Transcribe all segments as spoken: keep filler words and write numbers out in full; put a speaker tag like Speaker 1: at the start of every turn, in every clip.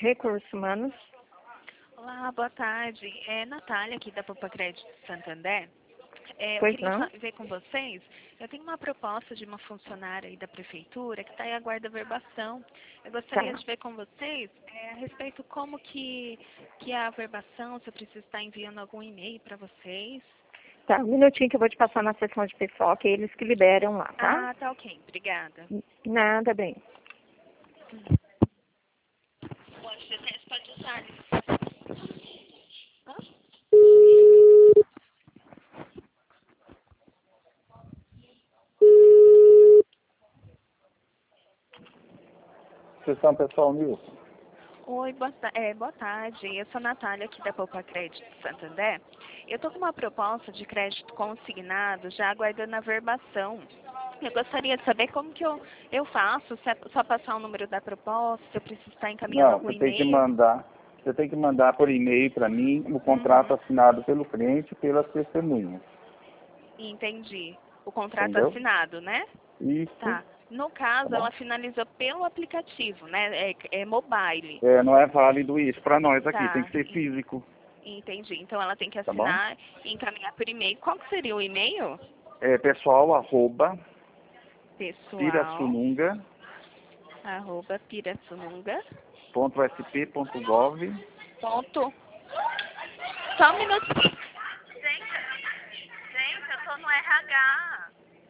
Speaker 1: Recursos Humanos.
Speaker 2: Olá, boa tarde. É Natália, aqui da Poupa Crédito Santander. É, eu
Speaker 1: Pois
Speaker 2: queria
Speaker 1: não?
Speaker 2: fa- ver com vocês. Eu tenho uma proposta de uma funcionária aí da prefeitura que está em aguarda verbação. Eu gostaria
Speaker 1: Tá.
Speaker 2: de ver com vocês é, a respeito como que, que é a verbação, se eu preciso estar enviando algum e-mail para vocês.
Speaker 1: Tá, um minutinho que eu vou te passar na sessão de pessoal, que é eles que liberam lá, tá?
Speaker 2: Ah, tá ok. Obrigada.
Speaker 1: Nada, bem.
Speaker 2: Pode ser, você pode usar. Hã?
Speaker 3: Sessão pessoal Nilson.
Speaker 2: Oi, boa, ta- é, boa tarde. Eu sou a Natália, aqui da Poupa Crédito Santander. Eu estou com uma proposta de crédito consignado, já aguardando a verbação. Eu gostaria de saber como que eu, eu faço, se é só passar o número da proposta, se eu preciso estar encaminhando
Speaker 3: Não,
Speaker 2: algum
Speaker 3: você tem que
Speaker 2: e-mail.
Speaker 3: mandar, você tem que mandar por e-mail para mim o contrato
Speaker 2: Uhum,
Speaker 3: assinado pelo cliente e pelas testemunhas.
Speaker 2: entendi. O contrato
Speaker 3: Entendeu?
Speaker 2: assinado, né?
Speaker 3: Isso,
Speaker 2: Tá. No
Speaker 3: tá
Speaker 2: caso,
Speaker 3: bom?
Speaker 2: ela finalizou pelo aplicativo, né? É, é mobile.
Speaker 3: É, não é válido isso para nós aqui, tem
Speaker 2: Tá,
Speaker 3: que ser
Speaker 2: en-
Speaker 3: físico,
Speaker 2: entendi. Então ela tem que
Speaker 3: tá bom?
Speaker 2: assinar e encaminhar por e-mail. Qual que seria o e-mail?
Speaker 3: É pessoal arroba
Speaker 2: Pessoal,
Speaker 3: pirassununga
Speaker 2: arroba pirassununga,
Speaker 3: ponto s p ponto gov.
Speaker 2: ponto. Só um minutinho. Gente, gente, eu tô no R H.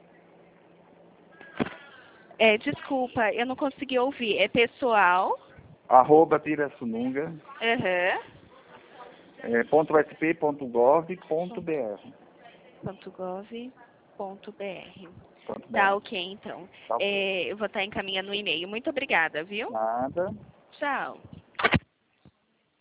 Speaker 2: É, desculpa, eu não consegui ouvir. É pessoal,
Speaker 3: arroba pirassununga
Speaker 2: aham,
Speaker 3: é, ponto s p ponto gov ponto br.
Speaker 2: ponto gov, ponto br.
Speaker 3: Ponto
Speaker 2: Tá
Speaker 3: br.
Speaker 2: ok, então.
Speaker 3: Tá ok.
Speaker 2: É, eu vou estar encaminhando o e-mail. Muito obrigada, viu?
Speaker 3: Nada.
Speaker 2: Tchau.